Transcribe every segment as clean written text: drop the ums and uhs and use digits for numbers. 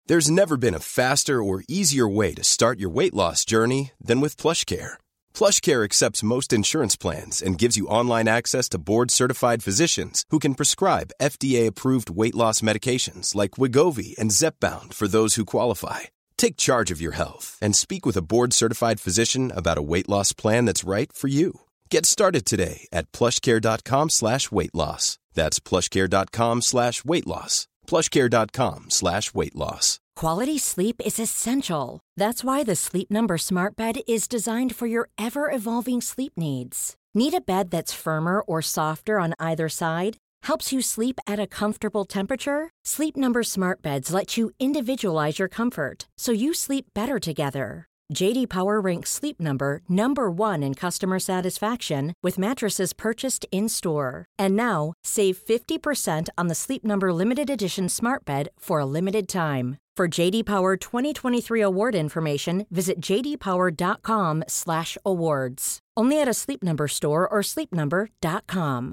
There's never been a faster or easier way to start your weight loss journey than with PlushCare. PlushCare accepts most insurance plans and gives you online access to board-certified physicians who can prescribe FDA-approved weight loss medications like Wegovy and Zepbound for those who qualify. Take charge of your health and speak with a board-certified physician about a weight loss plan that's right for you. Get started today at plushcare.com/weight loss. That's plushcare.com/weight loss. plushcare.com/weight loss. Quality sleep is essential. That's why the Sleep Number Smart Bed is designed for your ever-evolving sleep needs. Need a bed that's firmer or softer on either side? Helps you sleep at a comfortable temperature? Sleep Number Smart Beds let you individualize your comfort, so you sleep better together. J.D. Power ranks Sleep Number number 1 in customer satisfaction with mattresses purchased in-store. And now, save 50% on the Sleep Number Limited Edition Smart Bed for a limited time. For J.D. Power 2023 award information, visit jdpower.com/awards. Only at a Sleep Number store or sleepnumber.com.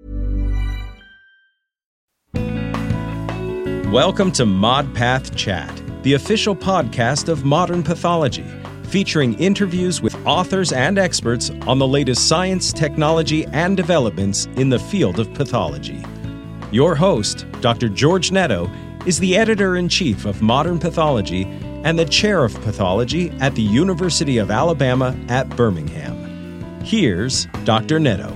Welcome to ModPath Chat, the official podcast of Modern Pathology, featuring interviews with authors and experts on the latest science, technology, and developments in the field of pathology. Your host, Dr. George Netto, is the editor-in-chief of Modern Pathology and the chair of pathology at the University of Alabama at Birmingham. Here's Dr. Netto.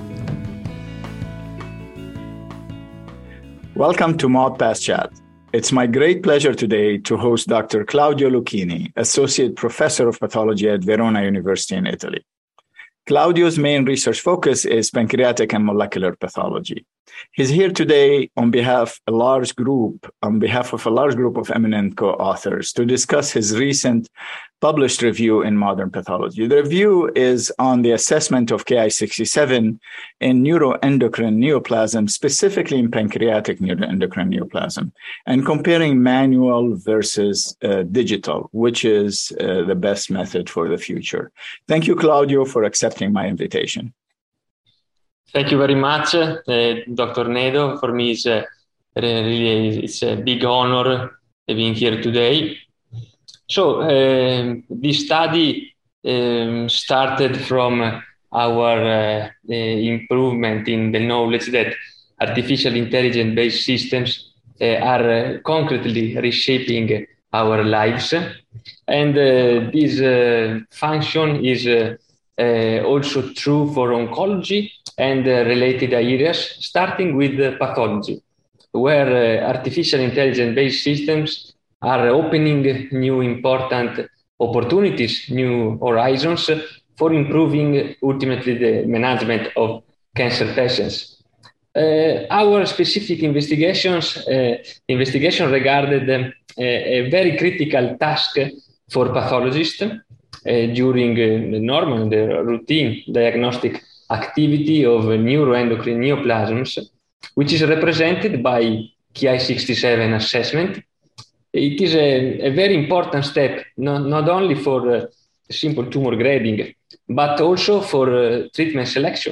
Welcome to ModPath Chat. It's my great pleasure today to host Dr. Claudio Lucchini, Associate Professor of Pathology at Verona University in Italy. Claudio's main research focus is pancreatic and molecular pathology. He's here today on behalf of a large group of eminent co-authors to discuss his recent published review in Modern Pathology. The review is on the assessment of Ki-67 in neuroendocrine neoplasm, specifically in pancreatic neuroendocrine neoplasm, and comparing manual versus digital, which is the best method for the future. Thank you, Claudio, for accepting my invitation. Thank you very much, Dr. Netto. For me, it's a big honor being here today. So this study started from our improvement in the knowledge that artificial intelligence-based systems are concretely reshaping our lives. And this function is also true for oncology and related areas, starting with pathology, where artificial intelligence-based systems are opening new important opportunities, new horizons for improving ultimately the management of cancer patients. Our specific investigation regarded a very critical task for pathologists during the routine diagnostic activity of neuroendocrine neoplasms, which is represented by Ki-67 assessment. It is a very important step, not only for simple tumor grading, but also for treatment selection.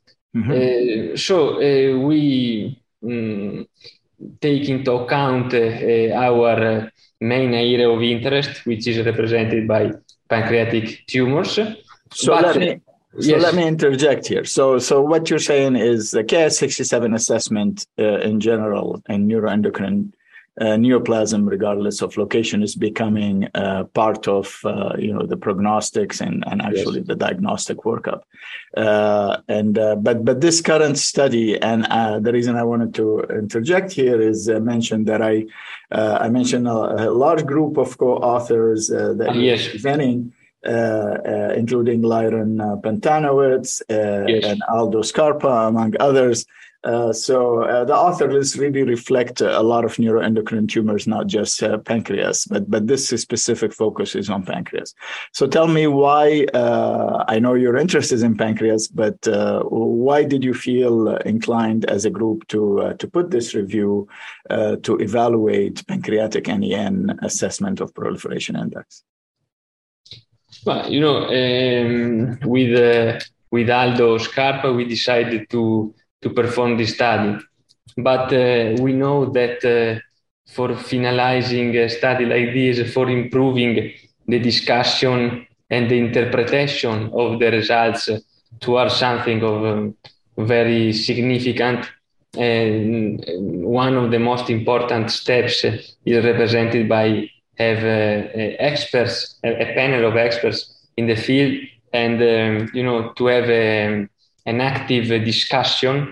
Mm-hmm. We take into account our main area of interest, which is represented by pancreatic tumors. Let me interject here. So what you're saying is the Ki-67 assessment in general and neuroendocrine neoplasm, regardless of location, is becoming part of the prognostics and actually the diagnostic workup. But this current study, and the reason I wanted to interject here is mention that I mentioned a large group of co-authors that you're presenting. Including Lyron Pantanowitz and Aldo Scarpa, among others. The authors really reflect a lot of neuroendocrine tumors, not just pancreas, but this specific focus is on pancreas. So tell me why, I know your interest is in pancreas, but why did you feel inclined as a group to put this review to evaluate pancreatic NEN assessment of proliferation index? Well, with Aldo Scarpa, we decided to perform this study, but we know that for finalizing a study like this, for improving the discussion and the interpretation of the results towards something of very significant. And one of the most important steps is represented by have experts, a panel of experts in the field, and to have an active discussion.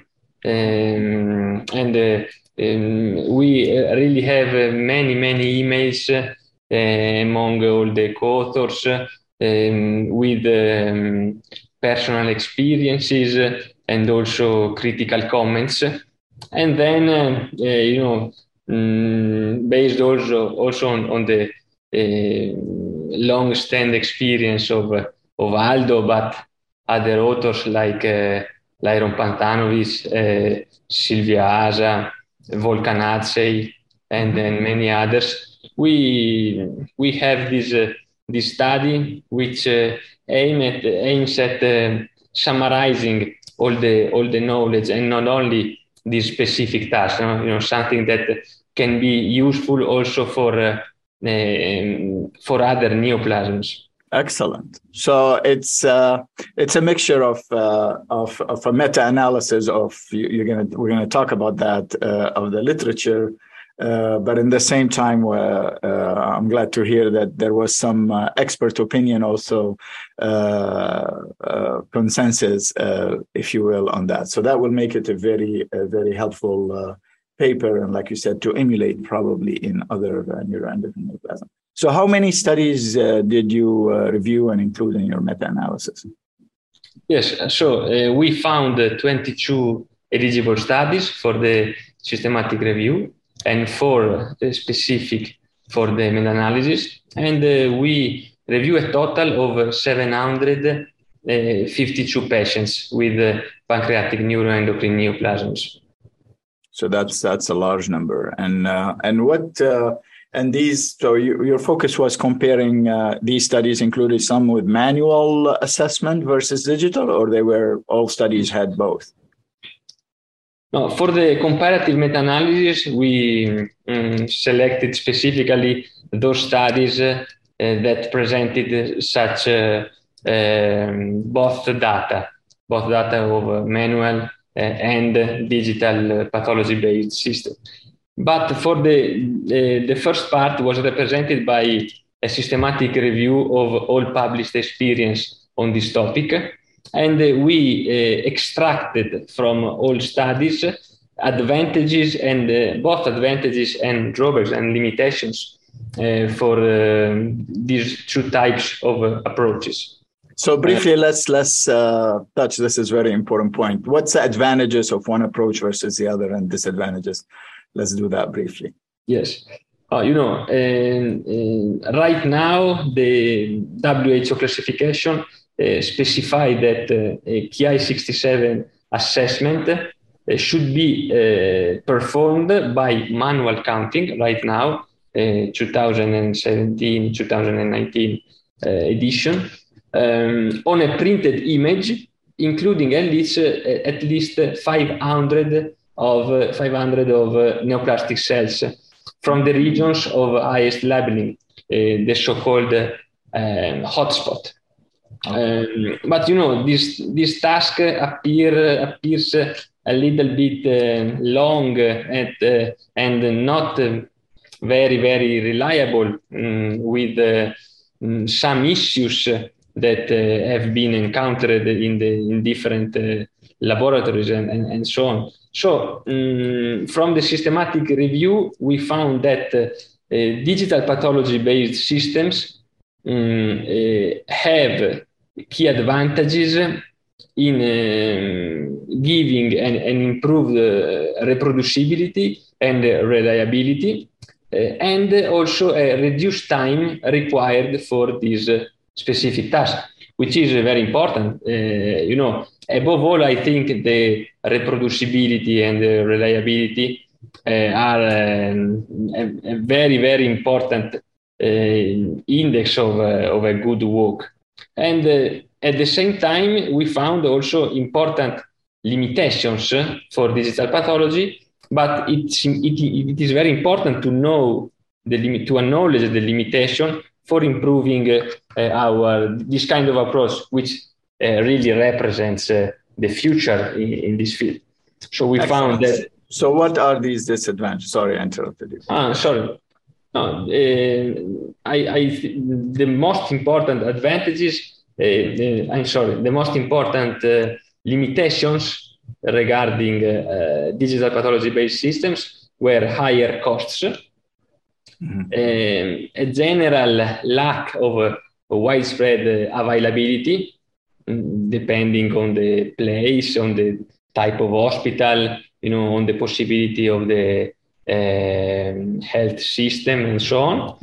We really have many emails among all the co-authors with personal experiences and also critical comments. And then, based also on the long-standing experience of Aldo, but other authors like Lyron Pantanovic, Silvia Asa, Volkan Adsey, and many others. We have this study which aims at summarizing all the knowledge, and not only this specific task. Something that can be useful also for other neoplasms. Excellent. So it's a mixture of a meta-analysis of we're gonna talk about that of the literature, but in the same time, I'm glad to hear that there was some expert opinion also, consensus, if you will, on that. So that will make it a very helpful paper, and like you said, to emulate probably in other neuroendocrine neoplasm. So how many studies did you review and include in your meta-analysis? Yes, so we found 22 eligible studies for the systematic review and 4 specific for the meta-analysis. And we review a total of 752 patients with pancreatic neuroendocrine neoplasms. So that's a large number. And what... And these, so your focus was comparing these studies included some with manual assessment versus digital, or all studies had both? No, for the comparative meta-analysis, we selected specifically those studies that presented such both data of manual and digital pathology-based system. But for the first part was represented by a systematic review of all published experience on this topic. And we extracted from all studies advantages and both advantages and drawbacks and limitations for these 2 types of approaches. So briefly, let's touch, this is a very important point. What's the advantages of one approach versus the other, and disadvantages? Let's do that briefly. Yes. Right now, the WHO classification specifies that a Ki-67 assessment should be performed by manual counting right now, 2017-2019 edition, on a printed image, including at least 500 of neoplastic cells from the regions of highest labeling, the so-called hotspot. But this task appears a little bit long and not very reliable, with some issues that have been encountered in different laboratories and so on. So from the systematic review, we found that digital pathology-based systems have key advantages in giving an improved reproducibility and reliability, and also a reduced time required for this specific task, which is very important. Above all, I think the reproducibility and the reliability are a very important index of a good work. And at the same time, we found also important limitations for digital pathology but it is very important to know to acknowledge the limitation for improving this kind of approach, which really represents the future in this field. So we found that. So what are these disadvantages? Sorry, I interrupted you. Sorry. No, the most important advantages, the most important limitations regarding digital pathology-based systems were higher costs, a general lack of widespread availability, depending on the place, on the type of hospital, on the possibility of the health system and so on.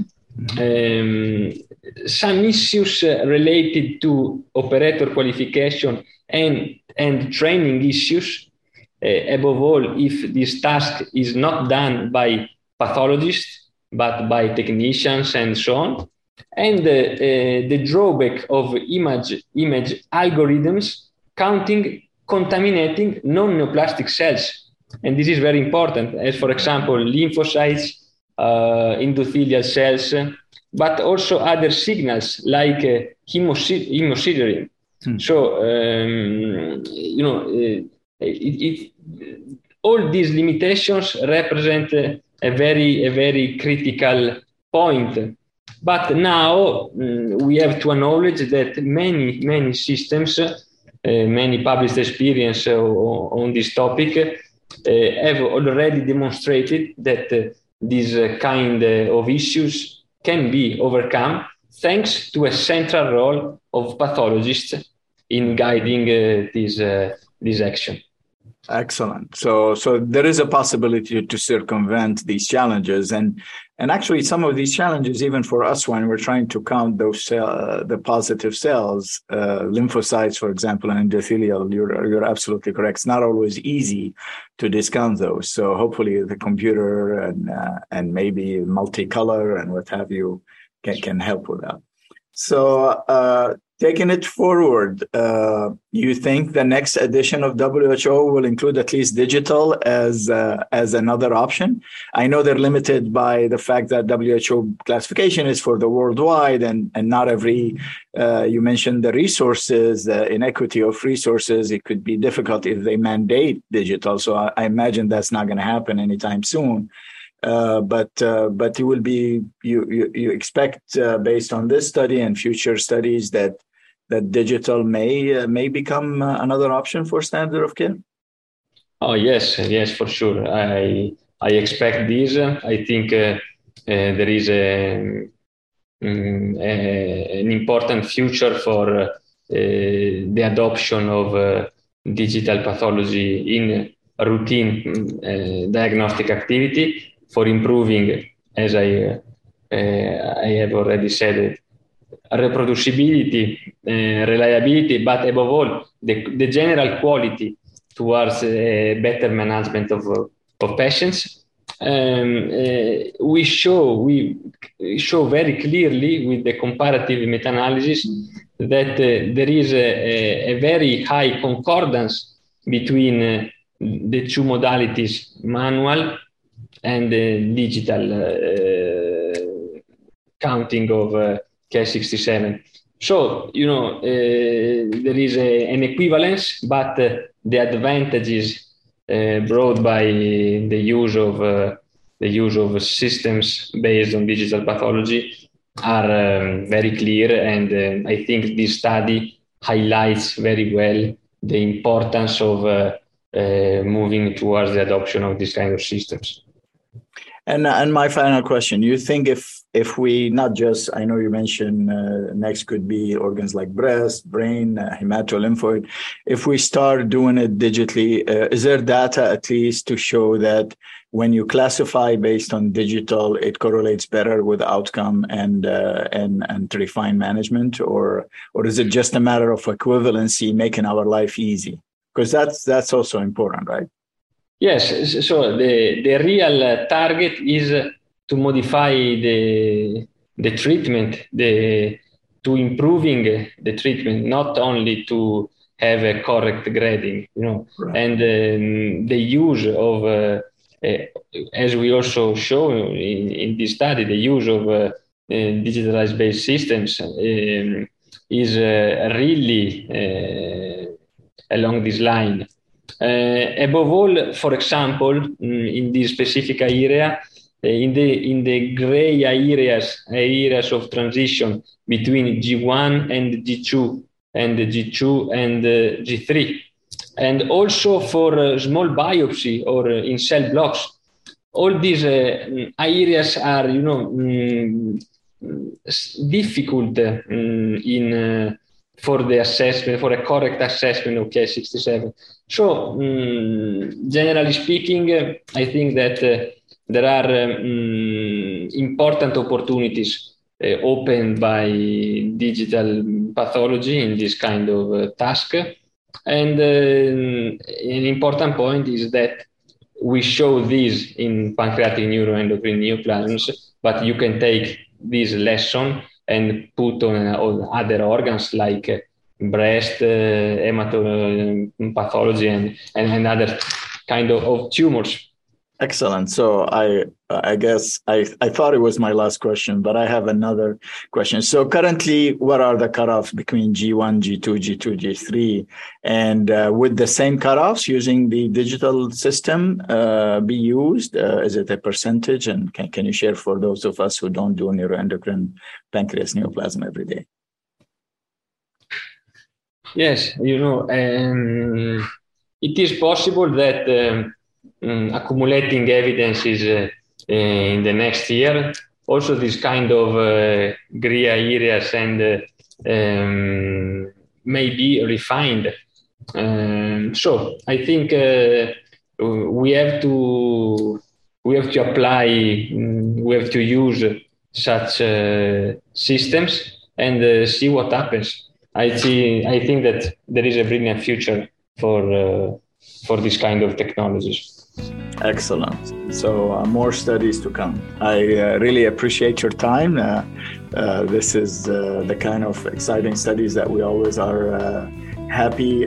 Some issues related to operator qualification and training issues, above all, if this task is not done by pathologists, but by technicians and so on. And the drawback of image algorithms contaminating non-neoplastic cells. And this is very important, as for example, lymphocytes, endothelial cells, but also other signals like hemosiderin. So, all these limitations represent a very critical point. But now we have to acknowledge that many systems, many published experience on this topic have already demonstrated that these kind of issues can be overcome thanks to a central role of pathologists in guiding this action. Excellent. So there is a possibility to circumvent these challenges, and actually some of these challenges, even for us, when we're trying to count those the positive cells, lymphocytes, for example, and endothelial, you're absolutely correct. It's not always easy to discount those. So hopefully the computer and maybe multicolor and what have you can help with that. So taking it forward, you think the next edition of WHO will include at least digital as another option? I know they're limited by the fact that WHO classification is for the worldwide, and not every, you mentioned the resources, the inequity of resources. It could be difficult if they mandate digital. So I imagine that's not going to happen anytime soon. But you will be, you expect based on this study and future studies that digital may become another option for standard of care? Oh yes, for sure. I expect this. I think there is an important future for the adoption of digital pathology in routine diagnostic activity for improving, as I have already said, reproducibility, reliability, but above all, the general quality towards better management of patients. We show very clearly with the comparative meta-analysis that there is a very high concordance between the two modalities, manual and digital counting of Ki-67. So, there is an equivalence, but the advantages brought by the use of systems based on digital pathology are very clear, and I think this study highlights very well the importance of moving towards the adoption of this kind of systems. And my final question, you think if we not just, I know you mentioned next could be organs like breast, brain, hematolymphoid, if we start doing it digitally, is there data at least to show that when you classify based on digital, it correlates better with outcome and to refine management, or is it just a matter of equivalency making our life easy? Because that's also important, right? Yes, so the real target is to modify the treatment, to improving the treatment, not only to have a correct grading, right. And the use of as we also show in this study, the use of digitalized based systems is really along this line. Above all, for example, in this specific area, in the gray areas of transition between G1 and G2 and G2 and G3, and also for small biopsy or in cell blocks, all these areas are, difficult for the assessment, for a correct assessment of Ki-67. So, generally speaking, I think that there are important opportunities opened by digital pathology in this kind of task. And an important point is that we show this in pancreatic neuroendocrine neoplasms, but you can take this lesson and put on other organs like breast, hematopathology, and other kind of tumors. Excellent. So I guess I thought it was my last question, but I have another question. So currently, what are the cutoffs between G1, G2, G2, G3? And would the same cutoffs using the digital system be used? Is it a percentage? And can you share for those of us who don't do neuroendocrine pancreas neoplasm every day? Yes, it is possible that accumulating evidences in the next year, also this kind of gray areas and may be refined. So I think we have to apply, we have to use such systems and see what happens. I think that there is a brilliant future for this kind of technologies. Excellent. So more studies to come. I really appreciate your time. This is the kind of exciting studies that we always are happy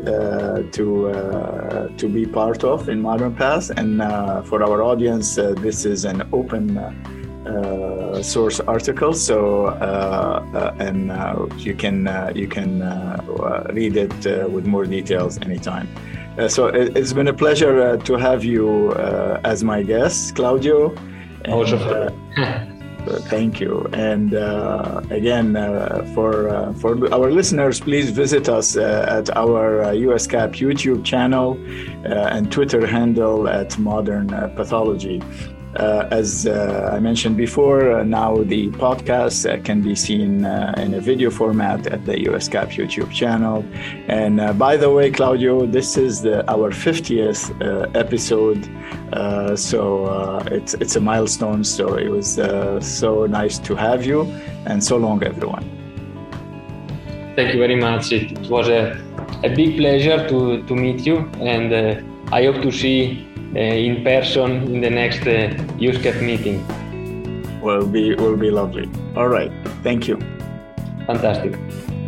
to be part of in Modern Path. And for our audience, this is an open source article. So you can read it with more details anytime. So it's been a pleasure to have you as my guest, Claudio. And, thank you. And again, for our listeners, please visit us at our USCAP YouTube channel and Twitter handle at Modern Pathology. As I mentioned before, now the podcast can be seen in a video format at the USCAP YouTube channel. And by the way, Claudio, this is our 50th episode. So it's a milestone. So it was so nice to have you, and so long, everyone. Thank you very much. It was a big pleasure to meet you, and I hope to see in person in the next USCAP meeting. Will be lovely. All right. Thank you. Fantastic.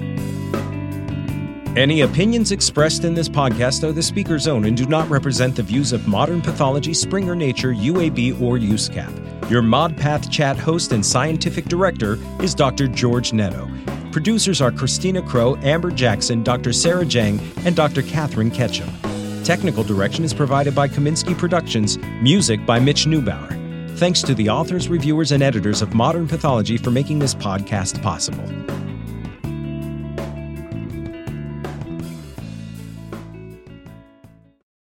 Any opinions expressed in this podcast are the speaker's own and do not represent the views of Modern Pathology, Springer Nature, UAB, or USCAP. Your ModPath Chat host and scientific director is Dr. George Netto. Producers are Christina Crow, Amber Jackson, Dr. Sarah Jang, and Dr. Catherine Ketchum. Technical direction is provided by Kaminsky Productions, music by Mitch Neubauer. Thanks to the authors, reviewers, and editors of Modern Pathology for making this podcast possible.